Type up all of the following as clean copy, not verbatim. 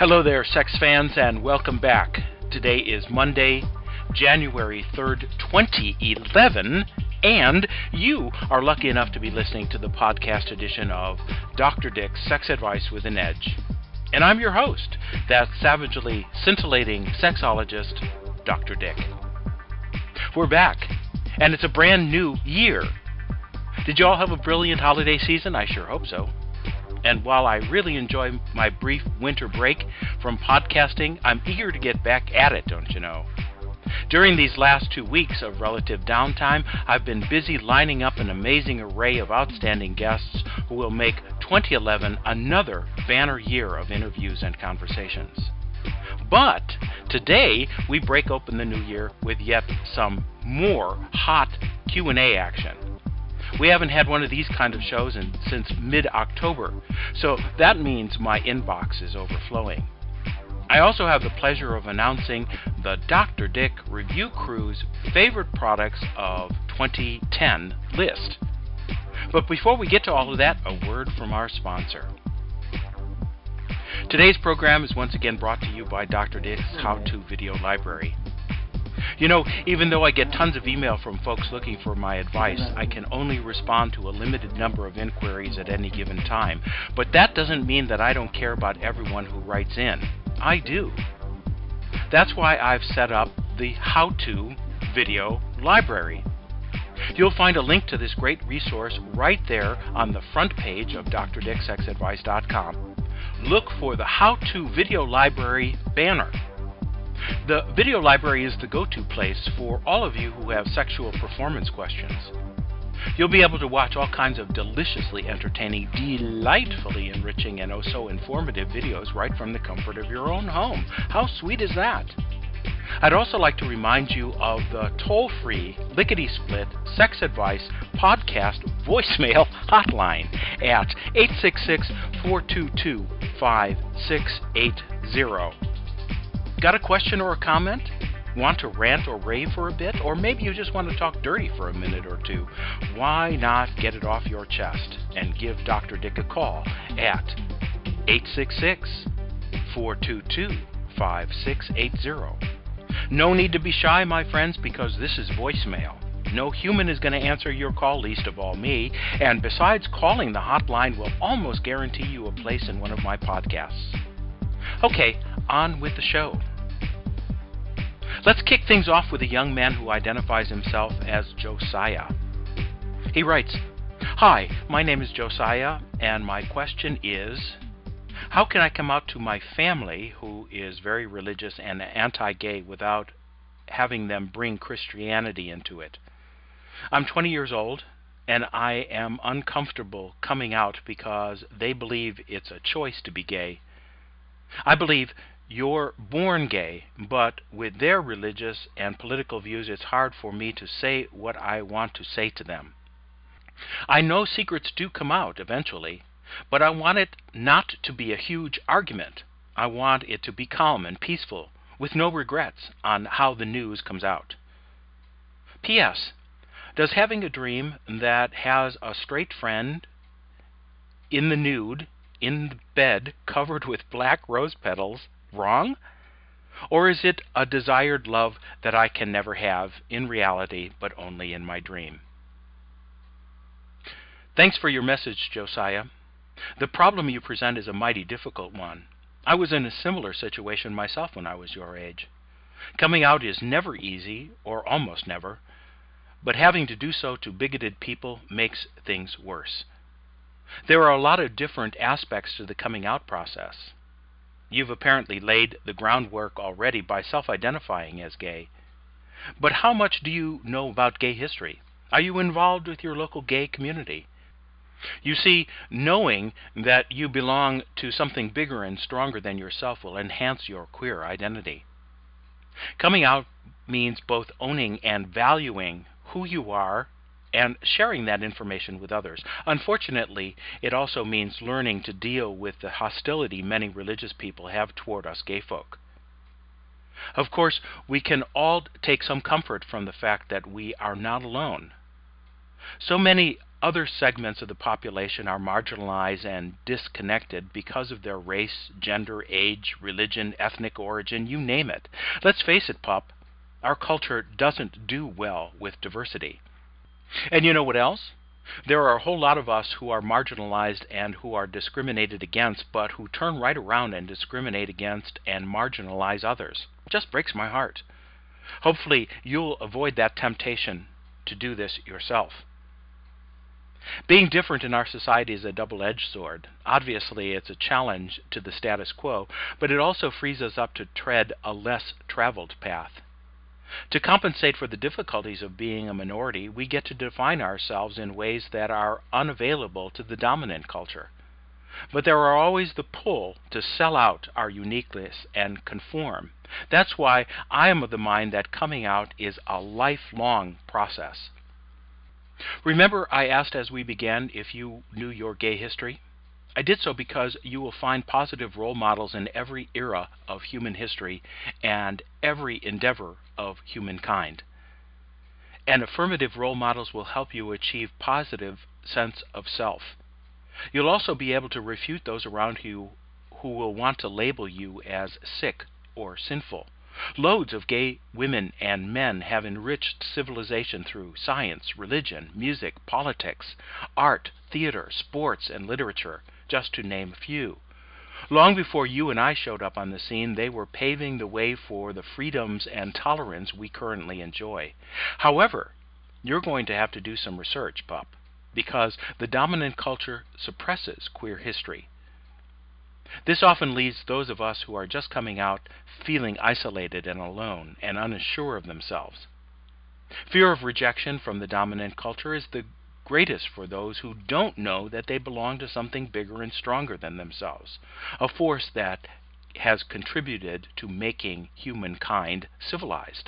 Hello there, sex fans, and welcome back. Today is Monday, January 3rd, 2011, and you are lucky enough to be listening to the podcast edition of Dr. Dick's Sex Advice with an Edge. And I'm your host, that savagely scintillating sexologist, Dr. Dick. We're back, and it's a brand new year. Did you all have a brilliant holiday season? I sure hope so. And while I really enjoy my brief winter break from podcasting, I'm eager to get back at it, don't you know? During these last 2 weeks of relative downtime, I've been busy lining up an amazing array of outstanding guests who will make 2011 another banner year of interviews and conversations. But today, we break open the new year with yet some more hot Q&A action. We haven't had one of these kind of shows since mid-October, so that means my inbox is overflowing. I also have the pleasure of announcing the Dr. Dick Review Crew's favorite products of 2010 list. But before we get to all of that, a word from our sponsor. Today's program is once again brought to you by Dr. Dick's How-To Video Library. You know, even though I get tons of email from folks looking for my advice, I can only respond to a limited number of inquiries at any given time. But that doesn't mean that I don't care about everyone who writes in. I do. That's why I've set up the How-To Video Library. You'll find a link to this great resource right there on the front page of drdicksexadvice.com. Look for the How-To Video Library banner. The video library is the go-to place for all of you who have sexual performance questions. You'll be able to watch all kinds of deliciously entertaining, delightfully enriching, and oh so informative videos right from the comfort of your own home. How sweet is that? I'd also like to remind you of the toll-free, lickety-split Sex Advice podcast voicemail hotline at 866-422-5680. Got a question or a comment? Want to rant or rave for a bit? Or maybe you just want to talk dirty for a minute or two? Why not get it off your chest and give Dr. Dick a call at 866-422-5680. No need to be shy, my friends, because this is voicemail. No human is going to answer your call, least of all me, and besides, calling the hotline will almost guarantee you a place in one of my podcasts. Okay, on with the show. Let's kick things off with a young man who identifies himself as Josiah. He writes, "Hi, my name is Josiah, and my question is, how can I come out to my family, who is very religious and anti-gay, without having them bring Christianity into it? I'm 20 years old, and I am uncomfortable coming out because they believe it's a choice to be gay. I believe you're born gay, but with their religious and political views, it's hard for me to say what I want to say to them. I know secrets do come out eventually, but I want it not to be a huge argument. I want it to be calm and peaceful, with no regrets on how the news comes out. P.S. Does having a dream that has a straight friend in the nude, in the bed, covered with black rose petals, wrong? Or is it a desired love that I can never have in reality, but only in my dream?" Thanks for your message, Josiah. The problem you present is a mighty difficult one. I was in a similar situation myself when I was your age. Coming out is never easy, or almost never, but having to do so to bigoted people makes things worse. There are a lot of different aspects to the coming out process. You've apparently laid the groundwork already by self-identifying as gay. But how much do you know about gay history? Are you involved with your local gay community? You see, knowing that you belong to something bigger and stronger than yourself will enhance your queer identity. Coming out means both owning and valuing who you are and sharing that information with others. Unfortunately, it also means learning to deal with the hostility many religious people have toward us gay folk. Of course, we can all take some comfort from the fact that we are not alone. So many other segments of the population are marginalized and disconnected because of their race, gender, age, religion, ethnic origin, you name it. Let's face it, pup, our culture doesn't do well with diversity. And you know what else? There are a whole lot of us who are marginalized and who are discriminated against, but who turn right around and discriminate against and marginalize others. It just breaks my heart. Hopefully, you'll avoid that temptation to do this yourself. Being different in our society is a double-edged sword. Obviously, it's a challenge to the status quo, but it also frees us up to tread a less traveled path. To compensate for the difficulties of being a minority, we get to define ourselves in ways that are unavailable to the dominant culture. But there are always the pull to sell out our uniqueness and conform. That's why I am of the mind that coming out is a lifelong process. Remember, I asked as we began if you knew your gay history? I did so because you will find positive role models in every era of human history and every endeavor of humankind. And affirmative role models will help you achieve positive sense of self. You'll also be able to refute those around you who will want to label you as sick or sinful. Loads of gay women and men have enriched civilization through science, religion, music, politics, art, theater, sports, and literature, just to name a few. Long before you and I showed up on the scene, they were paving the way for the freedoms and tolerance we currently enjoy. However, you're going to have to do some research, pup, because the dominant culture suppresses queer history. This often leaves those of us who are just coming out feeling isolated and alone and unsure of themselves. Fear of rejection from the dominant culture is the greatest for those who don't know that they belong to something bigger and stronger than themselves, a force that has contributed to making humankind civilized.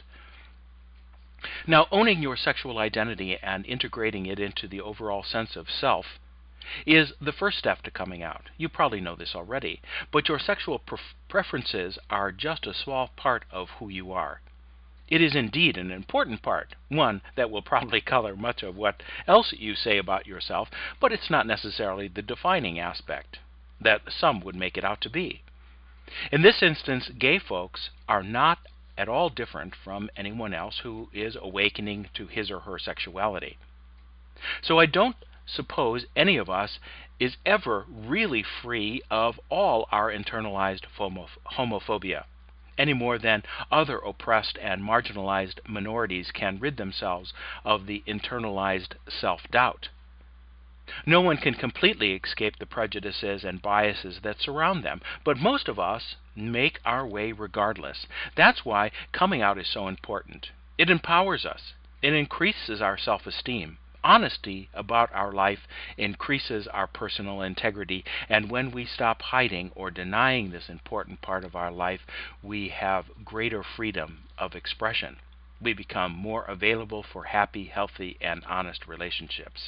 Now, owning your sexual identity and integrating it into the overall sense of self is the first step to coming out. You probably know this already, but your sexual preferences are just a small part of who you are. It is indeed an important part, one that will probably color much of what else you say about yourself, but it's not necessarily the defining aspect that some would make it out to be. In this instance, gay folks are not at all different from anyone else who is awakening to his or her sexuality. So I don't suppose any of us is ever really free of all our internalized homophobia, any more than other oppressed and marginalized minorities can rid themselves of the internalized self-doubt. No one can completely escape the prejudices and biases that surround them, but most of us make our way regardless. That's why coming out is so important. It empowers us. It increases our self-esteem. Honesty about our life increases our personal integrity, and when we stop hiding or denying this important part of our life, we have greater freedom of expression. We become more available for happy, healthy, and honest relationships.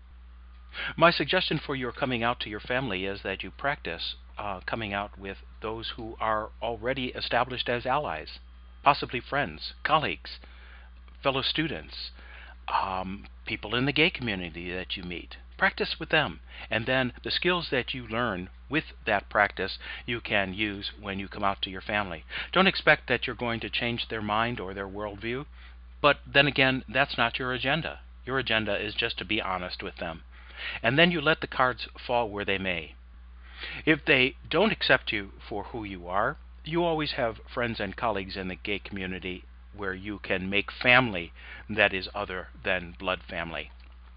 My suggestion for your coming out to your family is that you practice coming out with those who are already established as allies, possibly friends, colleagues, fellow students, people in the gay community that you meet. Practice with them, and then the skills that you learn with that practice you can use when you come out to your family. Don't expect that you're going to change their mind or their worldview, but then again, that's not your agenda. Your agenda is just to be honest with them. And then you let the cards fall where they may. If they don't accept you for who you are, you always have friends and colleagues in the gay community where you can make family that is other than blood family.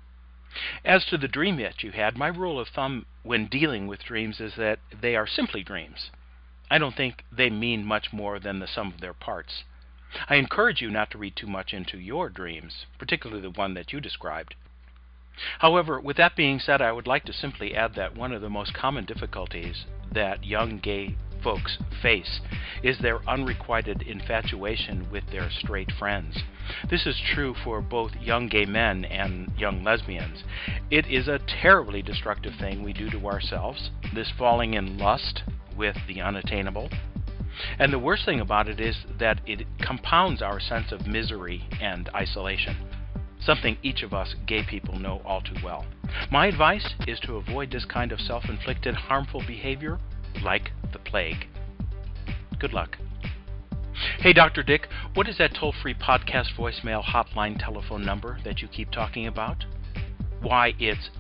As to the dream that you had, my rule of thumb when dealing with dreams is that they are simply dreams. I don't think they mean much more than the sum of their parts. I encourage you not to read too much into your dreams, particularly the one that you described. However, with that being said, I would like to simply add that one of the most common difficulties that young gay folks face is their unrequited infatuation with their straight friends. This is true for both young gay men and young lesbians. It is a terribly destructive thing we do to ourselves, this falling in lust with the unattainable. And the worst thing about it is that it compounds our sense of misery and isolation. something each of us gay people know all too well. My advice is to avoid this kind of self-inflicted harmful behavior like the plague. Good luck. Hey, Dr. Dick, what is that toll-free podcast voicemail hotline telephone number that you keep talking about? Why, it's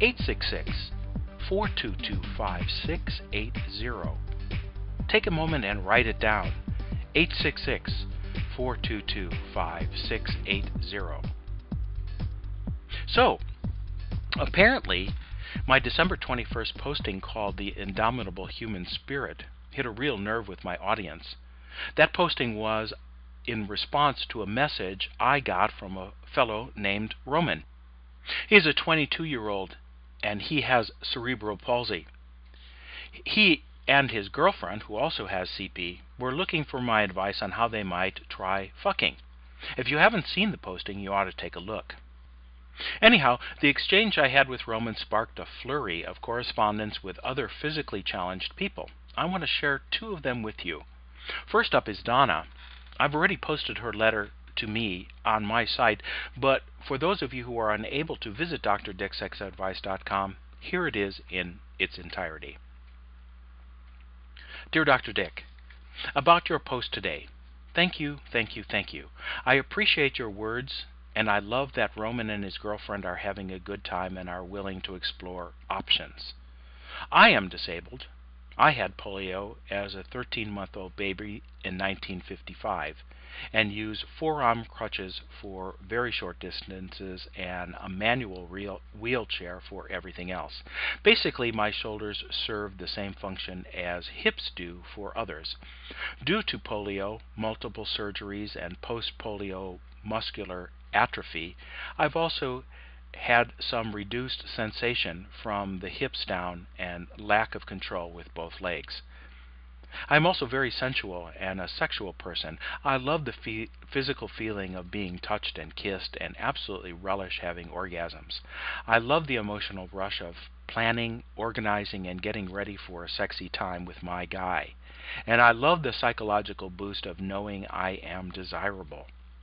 866-422-5680. Take a moment and write it down. 866-422-5680. So, apparently, my December 21st posting called The Indomitable Human Spirit hit a real nerve with my audience. That posting was in response to a message I got from a fellow named Roman. He's a 22-year-old, and he has cerebral palsy. He and his girlfriend, who also has CP, were looking for my advice on how they might try fucking. If you haven't seen the posting, you ought to take a look. Anyhow, the exchange I had with Roman sparked a flurry of correspondence with other physically challenged people. I want to share two of them with you. First up is Donna. I've already posted her letter to me on my site, but for those of you who are unable to visit drdicksexadvice.com, here it is in its entirety. Dear Dr. Dick, about your post today, thank you. I appreciate your words, and I love that Roman and his girlfriend are having a good time and are willing to explore options. I am disabled. I had polio as a 13-month-old baby in 1955 and use forearm crutches for very short distances and a manual wheelchair for everything else. Basically, my shoulders serve the same function as hips do for others. Due to polio, multiple surgeries, and post-polio muscular atrophy, I've also had some reduced sensation from the hips down and lack of control with both legs. I'm also very sensual and a sexual person. I love the physical feeling of being touched and kissed and absolutely relish having orgasms. I love the emotional rush of planning, organizing, and getting ready for a sexy time with my guy. And I love the psychological boost of knowing I am desirable.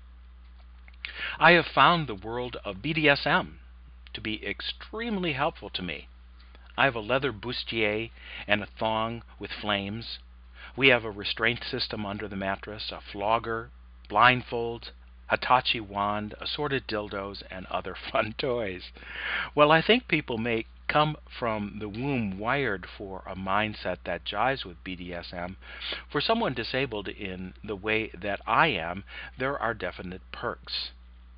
I have found the world of BDSM to be extremely helpful to me. I have a leather bustier and a thong with flames. We have a restraint system under the mattress, a flogger, blindfolds, Hitachi wand, assorted dildos, and other fun toys. Well, I think people may come from the womb wired for a mindset that jives with BDSM. For someone disabled in the way that I am, there are definite perks.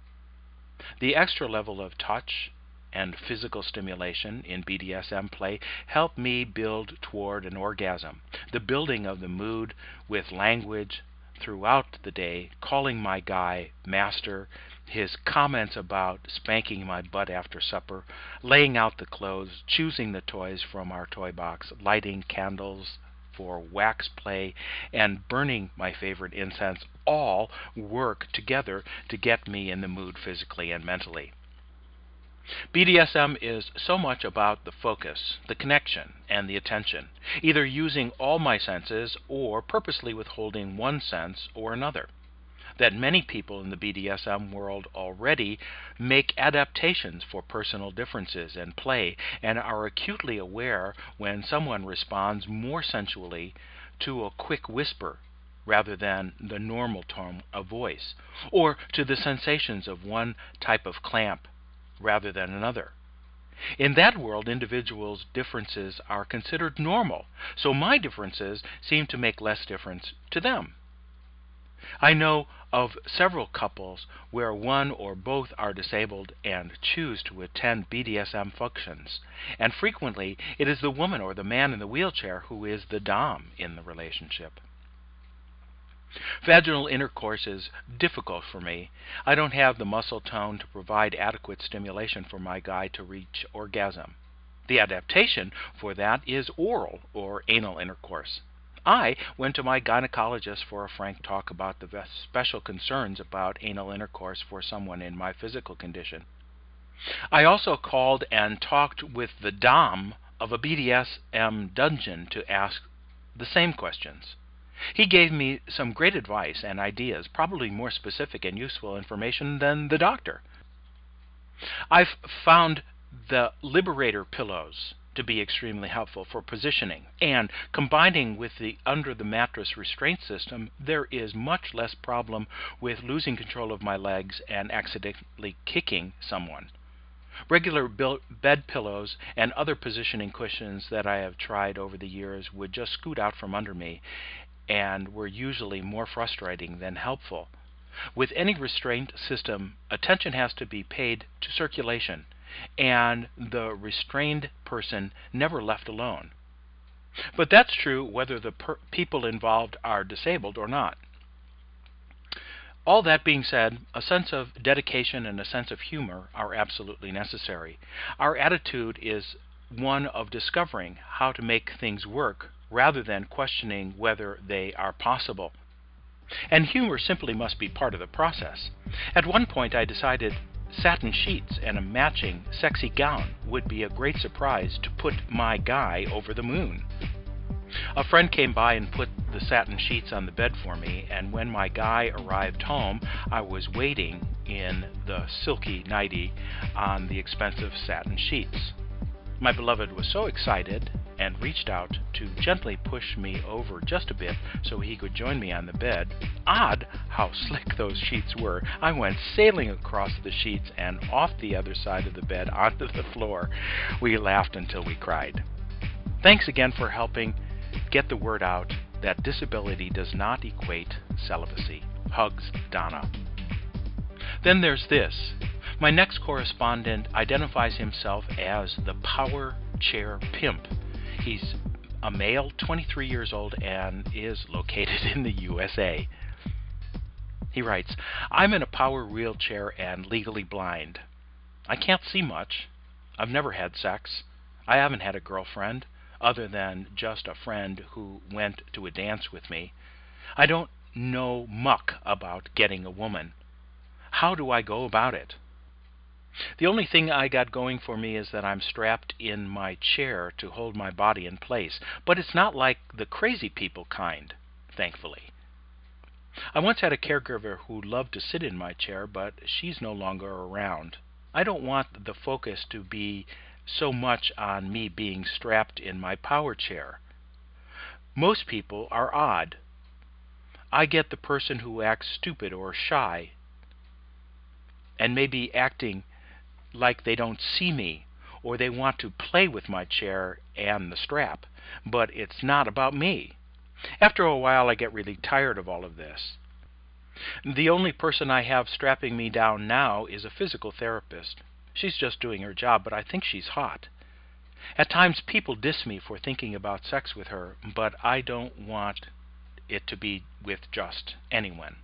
The extra level of touch and physical stimulation in BDSM play help me build toward an orgasm. The building of the mood with language throughout the day, calling my guy master, his comments about spanking my butt after supper, laying out the clothes, choosing the toys from our toy box, lighting candles for wax play, and burning my favorite incense all work together to get me in the mood physically and mentally. BDSM is so much about the focus, the connection, and the attention, either using all my senses or purposely withholding one sense or another, that many people in the BDSM world already make adaptations for personal differences and play and are acutely aware when someone responds more sensually to a quick whisper rather than the normal tone of voice, or to the sensations of one type of clamp rather than another. In that world, individuals' differences are considered normal, so my differences seem to make less difference to them. I know of several couples where one or both are disabled and choose to attend BDSM functions, and frequently it is the woman or the man in the wheelchair who is the dom in the relationship. Vaginal intercourse is difficult for me. I don't have the muscle tone to provide adequate stimulation for my guy to reach orgasm. The adaptation for that is oral or anal intercourse. I went to my gynecologist for a frank talk about the special concerns about anal intercourse for someone in my physical condition. I also called and talked with the dom of a BDSM dungeon to ask the same questions. He gave me some great advice and ideas, probably more specific and useful information than the doctor. I've found the Liberator pillows to be extremely helpful for positioning, and combining with the under the mattress restraint system, there is much less problem with losing control of my legs and accidentally kicking someone. Regular bed pillows and other positioning cushions that I have tried over the years would just scoot out from under me and were usually more frustrating than helpful. With any restraint system, attention has to be paid to circulation, and the restrained person never left alone. But that's true whether the people involved are disabled or not. All that being said, a sense of dedication and a sense of humor are absolutely necessary. Our attitude is one of discovering how to make things work rather than questioning whether they are possible. And humor simply must be part of the process. At one point I decided satin sheets and a matching sexy gown would be a great surprise to put my guy over the moon. A friend came by and put the satin sheets on the bed for me, and when my guy arrived home, I was waiting in the silky nightie on the expensive satin sheets. My beloved was so excited and reached out to gently push me over just a bit so he could join me on the bed. Odd how slick those sheets were. I went sailing across the sheets and off the other side of the bed onto the floor. We laughed until we cried. Thanks again for helping get the word out that disability does not equate celibacy. Hugs, Donna. Then there's this. My next correspondent identifies himself as the Power Chair Pimp. He's a male, 23 years old, and is located in the USA. He writes, I'm in a power wheelchair and legally blind. I can't see much. I've never had sex. I haven't had a girlfriend, other than just a friend who went to a dance with me. I don't know muck about getting a woman. How do I go about it? The only thing I got going for me is that I'm strapped in my chair to hold my body in place, but it's not like the crazy people kind, thankfully. I once had a caregiver who loved to sit in my chair, but she's no longer around. I don't want the focus to be so much on me being strapped in my power chair. Most people are odd. I get the person who acts stupid or shy and maybe acting like they don't see me, or they want to play with my chair and the strap, but it's not about me. After a while I get really tired of all of this. The only person I have strapping me down now is a physical therapist. She's just doing her job, but I think she's hot. At times people diss me for thinking about sex with her, but I don't want it to be with just anyone.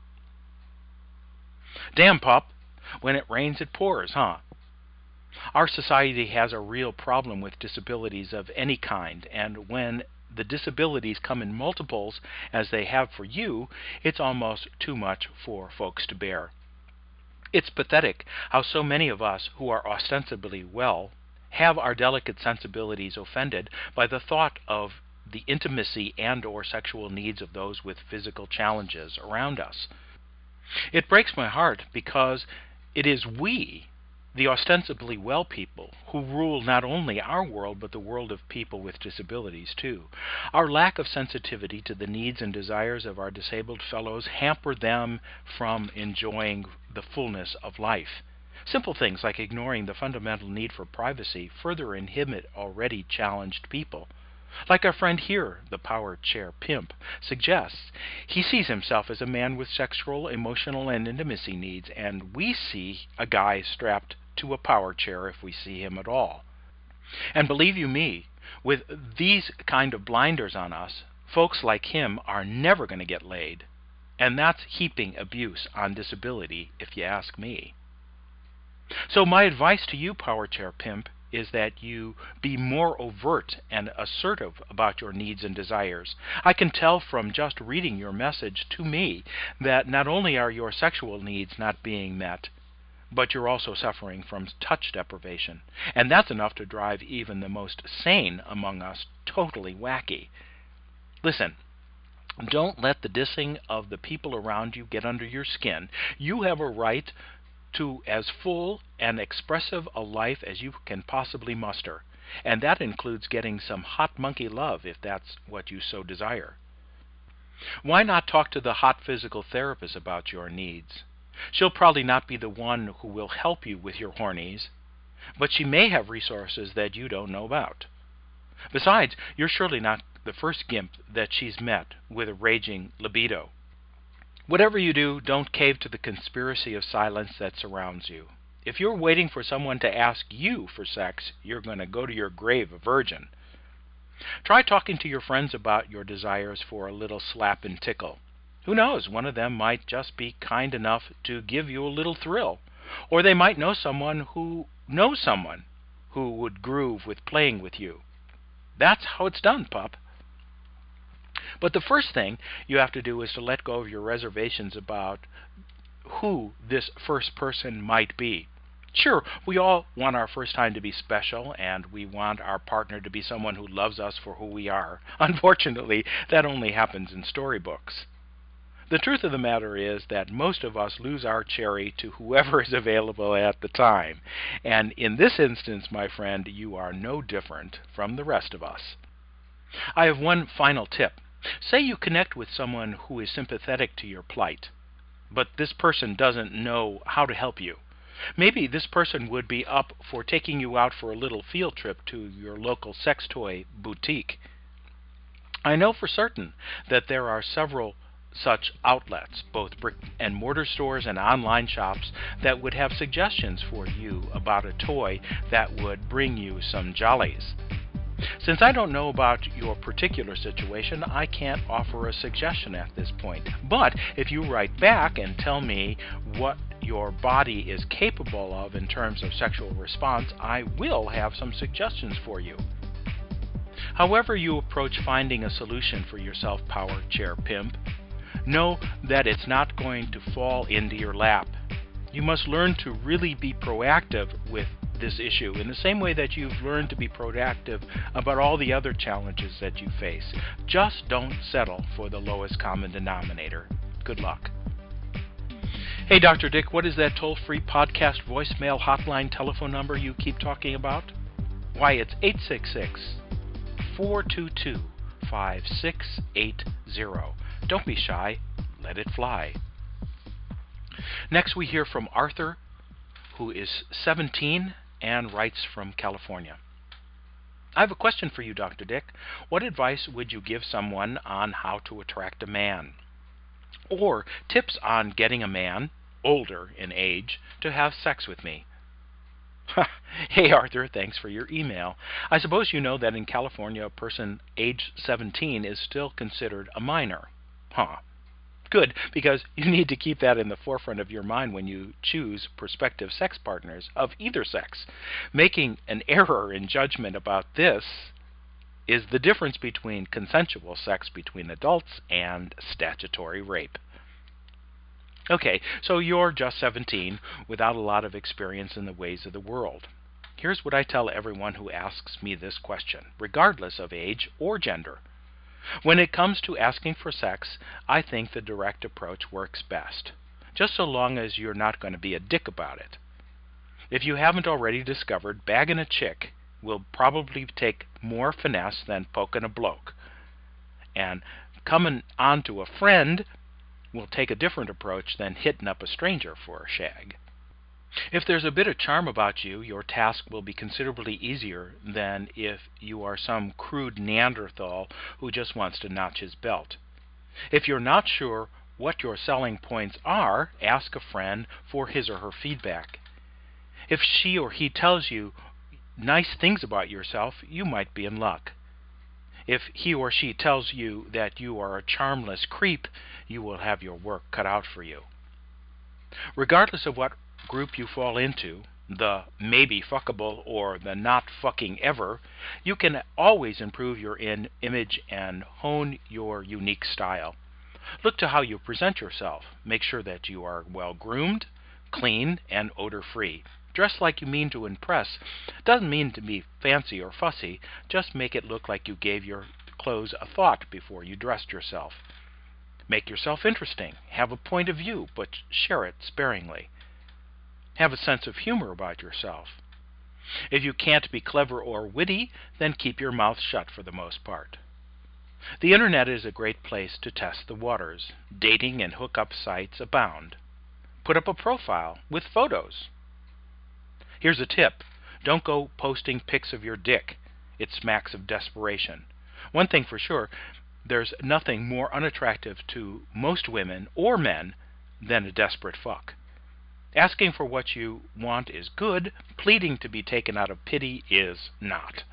Damn, pup, when it rains it pours, huh? Our society has a real problem with disabilities of any kind, and when the disabilities come in multiples, as they have for you, it's almost too much for folks to bear. It's pathetic how so many of us who are ostensibly well have our delicate sensibilities offended by the thought of the intimacy and or sexual needs of those with physical challenges around us. It breaks my heart because it is we, the ostensibly well people, who rule not only our world but the world of people with disabilities too. Our lack of sensitivity to the needs and desires of our disabled fellows hamper them from enjoying the fullness of life. Simple things like ignoring the fundamental need for privacy further inhibit already challenged people. Like our friend here, the Power Chair Pimp, suggests, he sees himself as a man with sexual, emotional, and intimacy needs, and we see a guy strapped to a power chair if we see him at all. And believe you me, with these kind of blinders on us, folks like him are never going to get laid. And that's heaping abuse on disability, if you ask me. So my advice to you, Power Chair Pimp, is that you be more overt and assertive about your needs and desires. I can tell from just reading your message to me that not only are your sexual needs not being met, but you're also suffering from touch deprivation. And that's enough to drive even the most sane among us totally wacky. Listen, don't let the dissing of the people around you get under your skin. You have a right to as full and expressive a life as you can possibly muster, and that includes getting some hot monkey love if that's what you so desire. Why not talk to the hot physical therapist about your needs? She'll probably not be the one who will help you with your hornies, but she may have resources that you don't know about. Besides, you're surely not the first gimp that she's met with a raging libido. Whatever you do, don't cave to the conspiracy of silence that surrounds you. If you're waiting for someone to ask you for sex, you're going to go to your grave a virgin. Try talking to your friends about your desires for a little slap and tickle. Who knows, one of them might just be kind enough to give you a little thrill, or they might know someone who knows someone who would groove with playing with you. That's how it's done, pup. But the first thing you have to do is to let go of your reservations about who this first person might be. Sure, we all want our first time to be special, and we want our partner to be someone who loves us for who we are. Unfortunately, that only happens in storybooks. The truth of the matter is that most of us lose our cherry to whoever is available at the time. And in this instance, my friend, you are no different from the rest of us. I have one final tip. Say you connect with someone who is sympathetic to your plight, but this person doesn't know how to help you. Maybe this person would be up for taking you out for a little field trip to your local sex toy boutique. I know for certain that there are several such outlets, both brick and mortar stores and online shops, that would have suggestions for you about a toy that would bring you some jollies. Since I don't know about your particular situation, I can't offer a suggestion at this point. But if you write back and tell me what your body is capable of in terms of sexual response, I will have some suggestions for you. However you approach finding a solution for your self-powered chair pimp, know that it's not going to fall into your lap. You must learn to really be proactive with this issue in the same way that you've learned to be proactive about all the other challenges that you face. Just don't settle for the lowest common denominator. Good luck. Hey, Dr. Dick, what is that toll-free podcast voicemail hotline telephone number you keep talking about? Why, it's 866-422-5680. Don't be shy. Let it fly. Next, we hear from Arthur, who is 17 and writes from California. I have a question for you, Dr. Dick. What advice would you give someone on how to attract a man? Or tips on getting a man, older in age, to have sex with me? Hey, Arthur, thanks for your email. I suppose you know that in California, a person age 17 is still considered a minor. Huh. Good, because you need to keep that in the forefront of your mind when you choose prospective sex partners of either sex. Making an error in judgment about this is the difference between consensual sex between adults and statutory rape. Okay, so you're just 17 without a lot of experience in the ways of the world. Here's what I tell everyone who asks me this question, regardless of age or gender. When it comes to asking for sex, I think the direct approach works best, just so long as you're not going to be a dick about it. If you haven't already discovered, bagging a chick will probably take more finesse than poking a bloke. And coming on to a friend will take a different approach than hitting up a stranger for a shag. If there's a bit of charm about you, your task will be considerably easier than if you are some crude Neanderthal who just wants to notch his belt. If you're not sure what your selling points are, ask a friend for his or her feedback. If she or he tells you nice things about yourself, you might be in luck. If he or she tells you that you are a charmless creep, you will have your work cut out for you. Regardless of what group you fall into, the maybe fuckable or the not fucking ever, you can always improve your image and hone your unique style. Look to how you present yourself. Make sure that you are well groomed, clean, and odor-free. Dress like you mean to impress. Doesn't mean to be fancy or fussy. Just make it look like you gave your clothes a thought before you dressed yourself. Make yourself interesting. Have a point of view, but share it sparingly. Have a sense of humor about yourself. If you can't be clever or witty, then keep your mouth shut for the most part. The internet is a great place to test the waters. Dating and hookup sites abound. Put up a profile with photos. Here's a tip. Don't go posting pics of your dick. It smacks of desperation. One thing for sure, there's nothing more unattractive to most women or men than a desperate fuck. Asking for what you want is good. Pleading to be taken out of pity is not.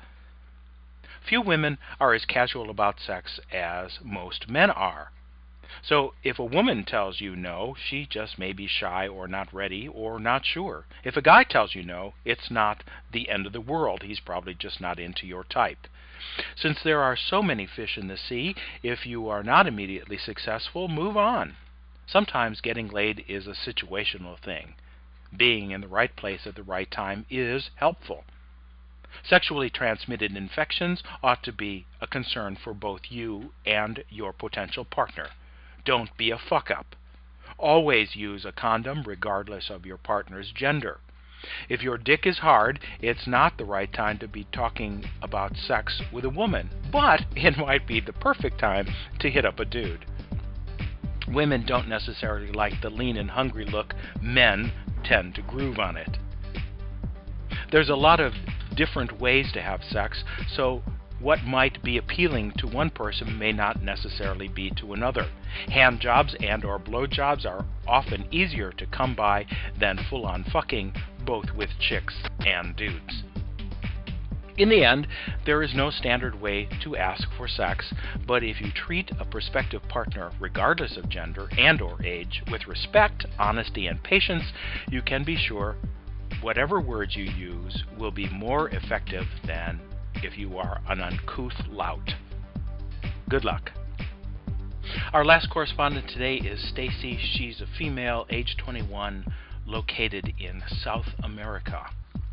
Few women are as casual about sex as most men are. So if a woman tells you no, she just may be shy or not ready or not sure. If a guy tells you no, it's not the end of the world. He's probably just not into your type. Since there are so many fish in the sea, if you are not immediately successful, move on. Sometimes getting laid is a situational thing. Being in the right place at the right time is helpful. Sexually transmitted infections ought to be a concern for both you and your potential partner. Don't be a fuck-up. Always use a condom regardless of your partner's gender. If your dick is hard, it's not the right time to be talking about sex with a woman, but it might be the perfect time to hit up a dude. Women don't necessarily like the lean and hungry look. Men tend to groove on it. There's a lot of different ways to have sex, so what might be appealing to one person may not necessarily be to another. Hand jobs and or blow jobs are often easier to come by than full-on fucking, both with chicks and dudes. In the end, there is no standard way to ask for sex, but if you treat a prospective partner, regardless of gender and or age, with respect, honesty, and patience, you can be sure whatever words you use will be more effective than if you are an uncouth lout. Good luck. Our last correspondent today is Stacy. She's a female, age 21, located in South America.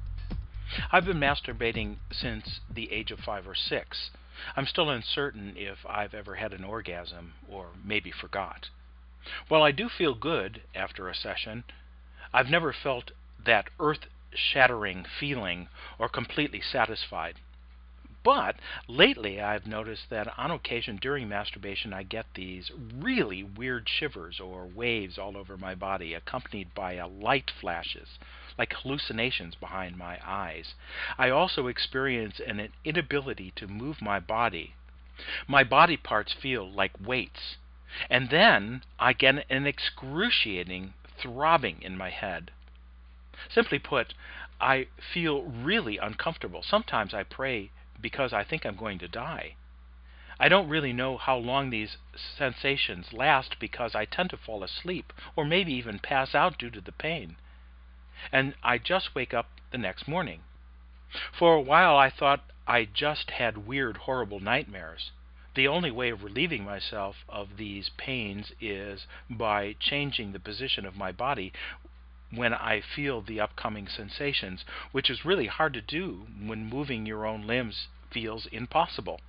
I've been masturbating since the age of 5 or 6. I'm still uncertain if I've ever had an orgasm, or maybe forgot. While I do feel good after a session, I've never felt that earth-shattering feeling or completely satisfied. But lately I've noticed that on occasion during masturbation I get these really weird shivers or waves all over my body, accompanied by light flashes, like hallucinations behind my eyes. I also experience an inability to move my body. My body parts feel like weights. And then I get an excruciating throbbing in my head. Simply put, I feel really uncomfortable. Sometimes I pray because I think I'm going to die. I don't really know how long these sensations last because I tend to fall asleep or maybe even pass out due to the pain. And I just wake up the next morning. For a while I thought I just had weird, horrible nightmares. The only way of relieving myself of these pains is by changing the position of my body when I feel the upcoming sensations, which is really hard to do when moving your own limbs feels impossible.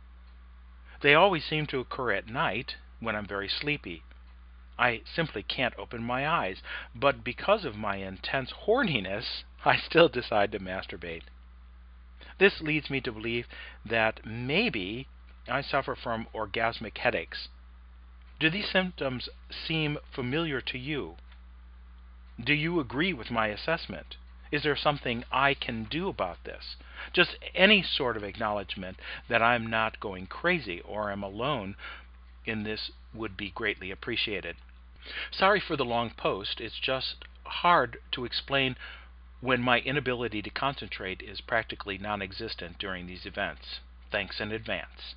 They always seem to occur at night when I'm very sleepy. I simply can't open my eyes, but because of my intense horniness, I still decide to masturbate. This leads me to believe that maybe I suffer from orgasmic headaches. Do these symptoms seem familiar to you? Do you agree with my assessment? Is there something I can do about this? Just any sort of acknowledgement that I'm not going crazy or am alone in this would be greatly appreciated. Sorry for the long post. It's just hard to explain when my inability to concentrate is practically non-existent during these events. Thanks in advance.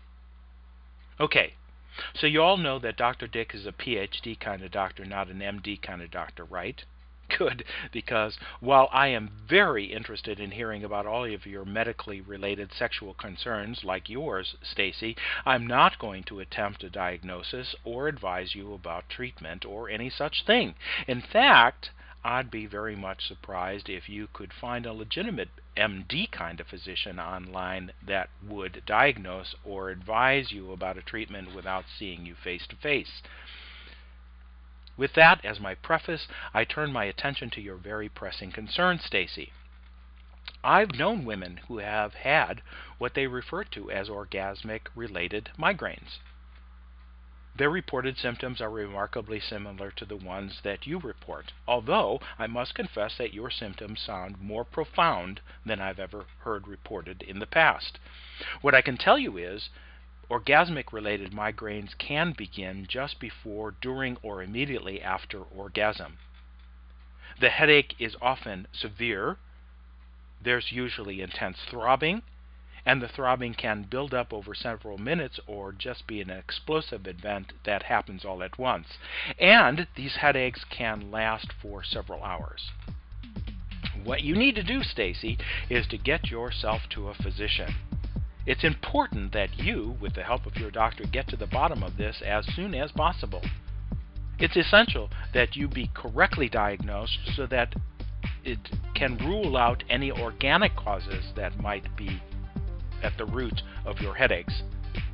Okay, so you all know that Dr. Dick is a PhD kind of doctor, not an MD kind of doctor, right? Good, because while I am very interested in hearing about all of your medically related sexual concerns like yours, Stacy, I'm not going to attempt a diagnosis or advise you about treatment or any such thing. In fact, I'd be very much surprised if you could find a legitimate MD kind of physician online that would diagnose or advise you about a treatment without seeing you face to face. With that as my preface, I turn my attention to your very pressing concern, Stacy. I've known women who have had what they refer to as orgasmic-related migraines. Their reported symptoms are remarkably similar to the ones that you report, although I must confess that your symptoms sound more profound than I've ever heard reported in the past. What I can tell you is, orgasmic-related migraines can begin just before, during, or immediately after orgasm. The headache is often severe. There's usually intense throbbing, and the throbbing can build up over several minutes or just be an explosive event that happens all at once. And these headaches can last for several hours. What you need to do, Stacy, is to get yourself to a physician. It's important that you, with the help of your doctor, get to the bottom of this as soon as possible. It's essential that you be correctly diagnosed so that it can rule out any organic causes that might be at the root of your headaches.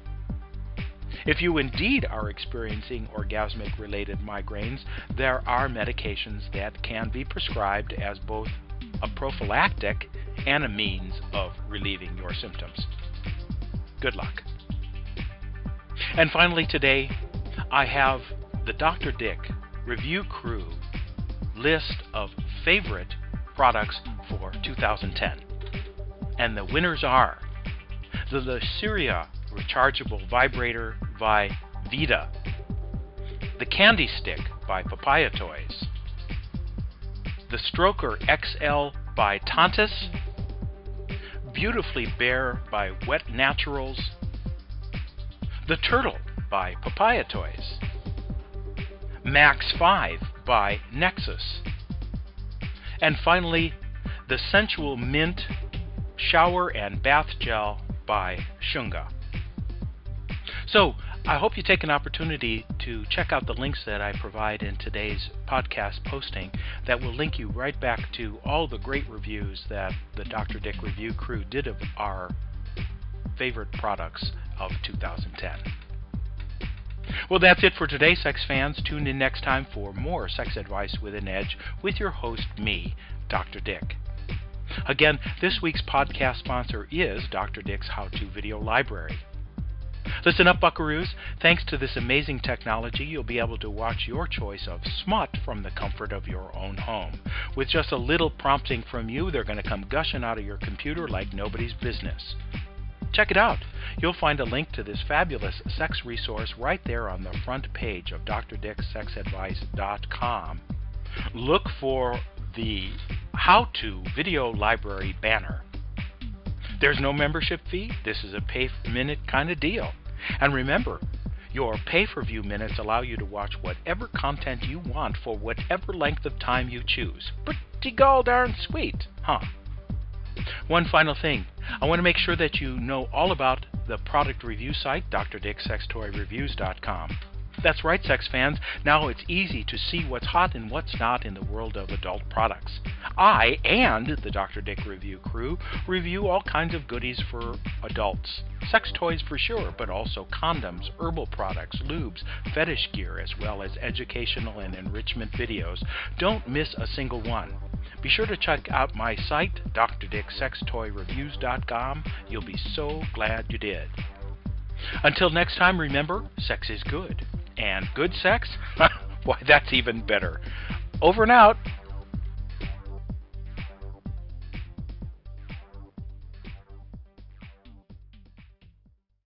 If you indeed are experiencing orgasmic-related migraines, there are medications that can be prescribed as both a prophylactic and a means of relieving your symptoms. Good luck. And finally today, I have the Dr. Dick Review Crew list of favorite products for 2010. And the winners are the Luceria Rechargeable Vibrator by Vita, the Candy Stick by Papaya Toys, the Stroker XL by Tontus, Beautifully Bare by Wet Naturals, the Turtle by Papaya Toys, Max 5 by Nexus, and finally the Sensual Mint Shower and Bath Gel by Shunga. So, I hope you take an opportunity to check out the links that I provide in today's podcast posting that will link you right back to all the great reviews that the Dr. Dick Review Crew did of our favorite products of 2010. Well, that's it for today, sex fans. Tune in next time for more sex advice with an edge with your host, me, Dr. Dick. Again, this week's podcast sponsor is Dr. Dick's How-To Video Library. Listen up, buckaroos. Thanks to this amazing technology, you'll be able to watch your choice of smut from the comfort of your own home. With just a little prompting from you, they're going to come gushing out of your computer like nobody's business. Check it out. You'll find a link to this fabulous sex resource right there on the front page of drdicksexadvice.com. Look for the How-To Video Library banner. There's no membership fee. This is a pay-per-minute kind of deal. And remember, your pay-per-view minutes allow you to watch whatever content you want for whatever length of time you choose. Pretty gall-darn sweet, huh? One final thing. I want to make sure that you know all about the product review site, drdicksextoyreviews.com. That's right, sex fans. Now it's easy to see what's hot and what's not in the world of adult products. I and the Dr. Dick Review Crew review all kinds of goodies for adults. Sex toys for sure, but also condoms, herbal products, lubes, fetish gear, as well as educational and enrichment videos. Don't miss a single one. Be sure to check out my site, drdicksextoyreviews.com. You'll be so glad you did. Until next time, remember, sex is good. And good sex? Why, that's even better. Over and out.